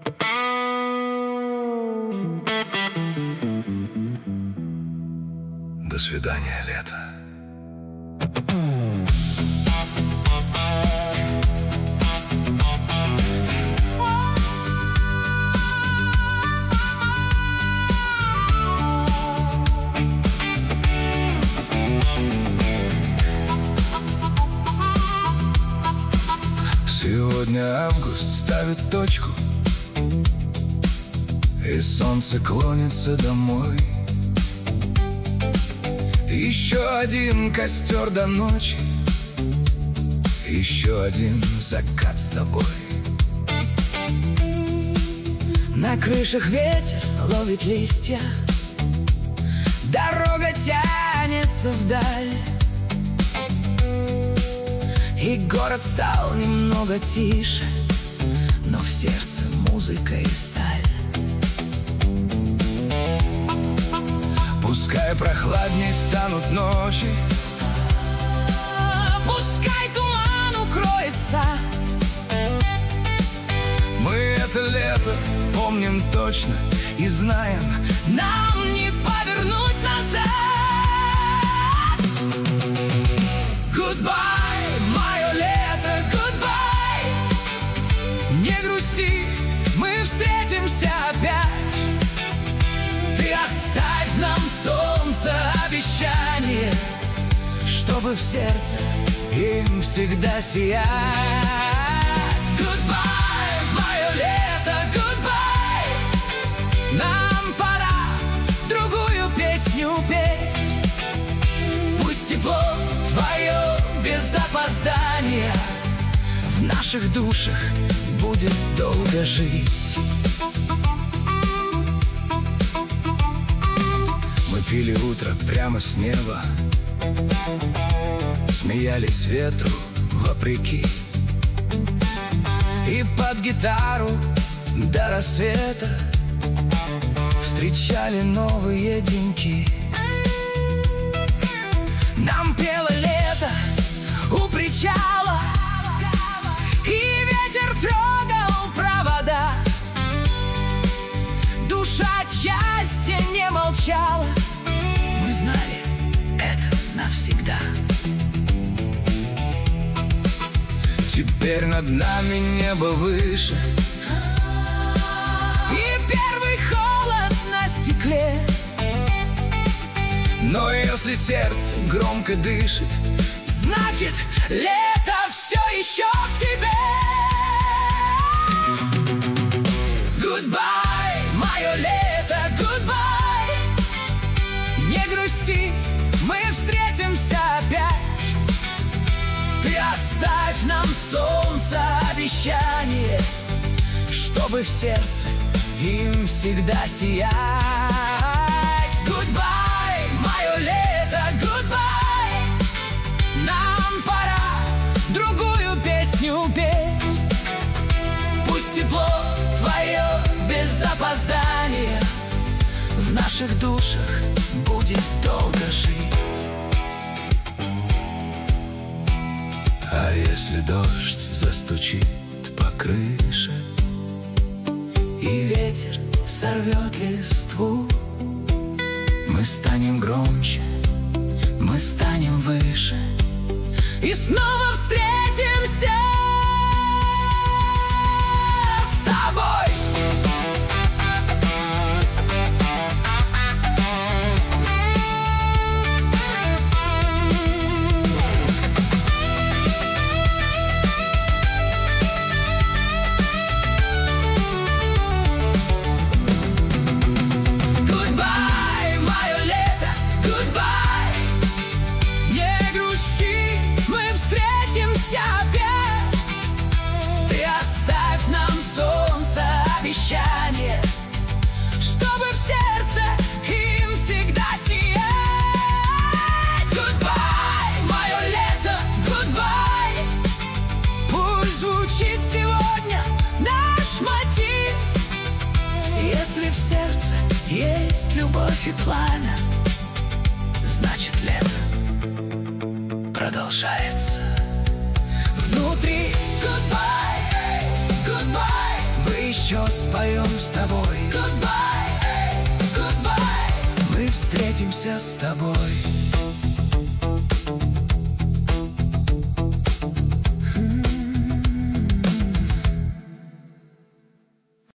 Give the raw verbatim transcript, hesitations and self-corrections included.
До свидания, лето. Сегодня август ставит точку, и солнце клонится домой. Еще один костер до ночи, еще один закат с тобой. На крышах ветер ловит листья, дорога тянется вдаль, и город стал немного тише, но в сердце музыка и сталь. Пускай прохладней станут ночи, пускай туман укроет сад, мы это лето помним точно и знаем, нам не повернуть назад. Goodbye, мое лето, goodbye. Не грусти, мы встретимся опять. Ты оставь нам солнце обещание, чтобы в сердце им всегда сиять. Goodbye, мое лето, goodbye. Нам пора другую песню петь. Пусть тепло твое без опоздания в наших душах будет долго жить. Мы пили утро прямо с неба, смеялись ветру вопреки, и под гитару до рассвета встречали новые деньки. Нам пело лето у причала, и ветер трогал провода. Душа от счастья не молчала, мы знали, это навсегда. Теперь над нами небо выше, и первый холод на стекле. но если сердце громко дышит, значит, лето все еще в тебе. Goodbye, мое лето, goodbye. Не грусти, мы встретимся опять. ты оставь нам солнце обещание, чтобы в сердце им всегда сиять. Goodbye, мое лето, goodbye. Нам пора другую песню петь. Пусть тепло твое без опоздания в наших душах будет долго жить. А если дождь застучит по крыше, и ветер сорвет листву, мы станем громче, мы станем выше, и снова встретимся с тобой. Чтобы в сердце им всегда сиять. Goodbye, мое лето, goodbye. Пусть звучит сегодня наш мотив. Если в сердце есть любовь и пламя, значит, лето продолжается. внутри. Goodbye, goodbye. Мы еще споем с тобой. Goodbye, эй, goodbye. Мы встретимся с тобой.